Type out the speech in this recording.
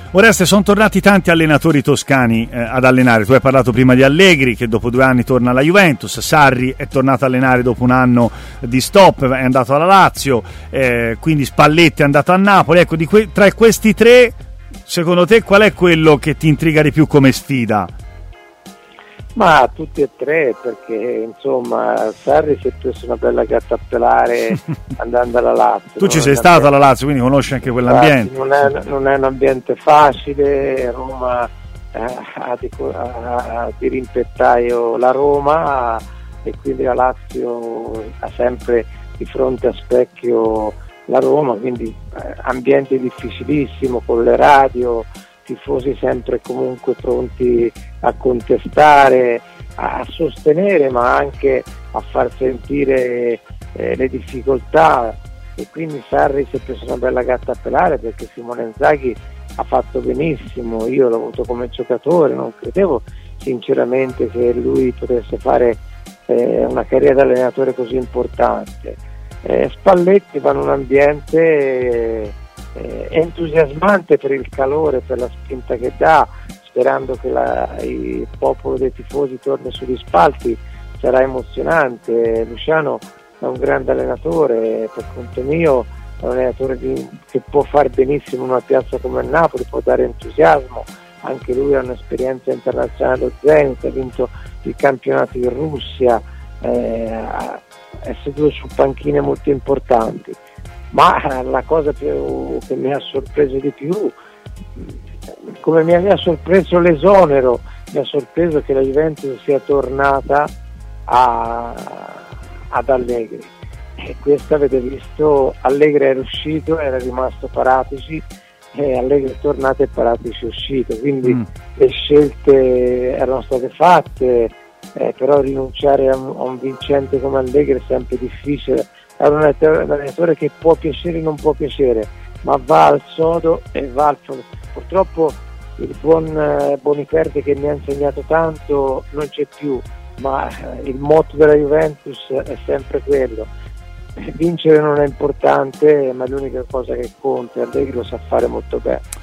Oreste, sono tornati tanti allenatori toscani ad allenare. Tu hai parlato prima di Allegri, che dopo 2 anni torna alla Juventus. Sarri è tornato a allenare dopo un anno di stop, è andato alla Lazio, quindi Spalletti è andato a Napoli. Ecco, tra questi 3, secondo te qual è quello che ti intriga di più come sfida? Ma tutti e 3, perché insomma Sarri si è preso una bella gatta a pelare andando alla Lazio. Tu ci sei stato alla Lazio, quindi conosci anche quell'ambiente. Non è un ambiente facile. Roma ha di rimpettaio la Roma, e quindi la Lazio ha sempre di fronte a specchio la Roma, quindi ambiente difficilissimo, con le radio, tifosi sempre comunque pronti a contestare, a sostenere, ma anche a far sentire le difficoltà. E quindi Sarri si è preso una bella gatta a pelare, perché Simone Inzaghi ha fatto benissimo. Io l'ho avuto come giocatore, non credevo sinceramente che lui potesse fare una carriera da allenatore così importante. Spalletti va in un ambiente entusiasmante per il calore, per la spinta che dà, sperando che il popolo dei tifosi torni sugli spalti. Sarà emozionante. Luciano è un grande allenatore, per conto mio è un allenatore che può fare benissimo in una piazza come il Napoli, può dare entusiasmo. Anche lui ha un'esperienza internazionale allo Zenit, ha vinto il campionato in Russia, è seduto su panchine molto importanti. Ma la cosa che mi ha sorpreso di più, come mi aveva sorpreso l'esonero, mi ha sorpreso che la Juventus sia tornata ad Allegri. E questo avete visto, Allegri era uscito, era rimasto Paratici, e Allegri è tornato e Paratici è uscito, quindi le scelte erano state fatte, però rinunciare a un vincente come Allegri è sempre difficile. È un allenatore che può piacere o non può piacere, ma va al sodo e va al fondo. Purtroppo il buon Boniferde, che mi ha insegnato tanto, non c'è più, ma il motto della Juventus è sempre quello: vincere non è importante, ma l'unica cosa che conta. Allegri lo sa fare molto bene.